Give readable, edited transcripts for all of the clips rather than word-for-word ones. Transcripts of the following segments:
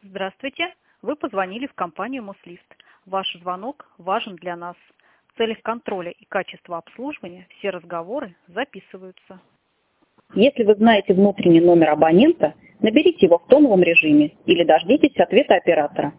Здравствуйте. Вы позвонили в компанию Мослифт. Ваш звонок важен для нас. В целях контроля и качества обслуживания все разговоры записываются. Если вы знаете внутренний номер абонента, наберите его в тоновом режиме или дождитесь ответа оператора.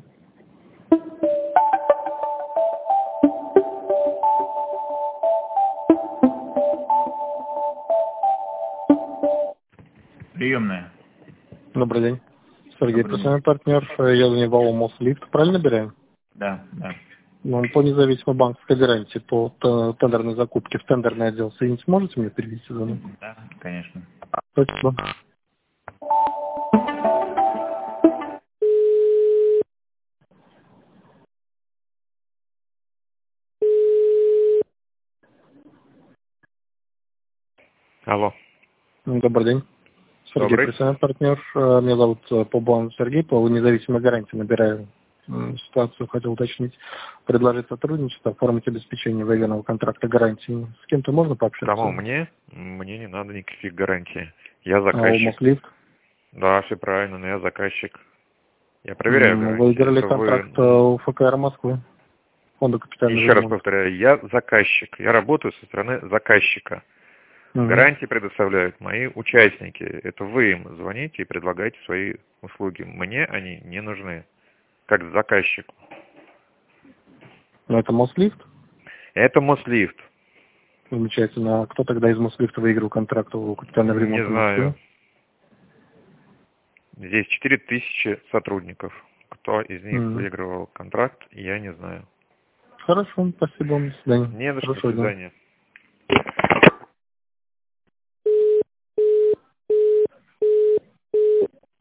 Приемная. Добрый день. Сергей, Добрый постоянный партнер. Я звонил в Мослифт. Правильно набираем? Да, да. Ну, по независимой банковской гарантии, по тендерной закупке в тендерный отдел. Соединить сможете мне перевести звонок? Да, конечно. Спасибо. Алло. Добрый день. Сергей, Добрый. профессиональный партнер. Меня зовут Побан Сергей, по независимой гарантии набираю. Ситуацию хотел уточнить. Предложить сотрудничество, оформить обеспечение военного контракта гарантии. С кем-то можно пообщаться? Кому? Мне? Мне не надо никаких гарантий. Я А у заказчик. Мослифт? Да, все правильно, но я заказчик. Я проверяю гарантии. Вы выиграли Если контракт у ФКР Москвы. Фонда капитального Еще раз ремонта. повторяю, я заказчик. Я работаю со стороны заказчика. Гарантии предоставляют мои участники. Это вы им звоните и предлагаете свои услуги. Мне они не нужны. Как заказчику. Но это Мослифт? Это Мослифт. Замечательно. А кто тогда из Мослифта выиграл контракт у капитального ремонта? Не знаю. Здесь 4000 сотрудников. Кто из них выигрывал контракт, я не знаю. Хорошо, спасибо вам. До свидания. Не за что, до Хорошего дня. свидания.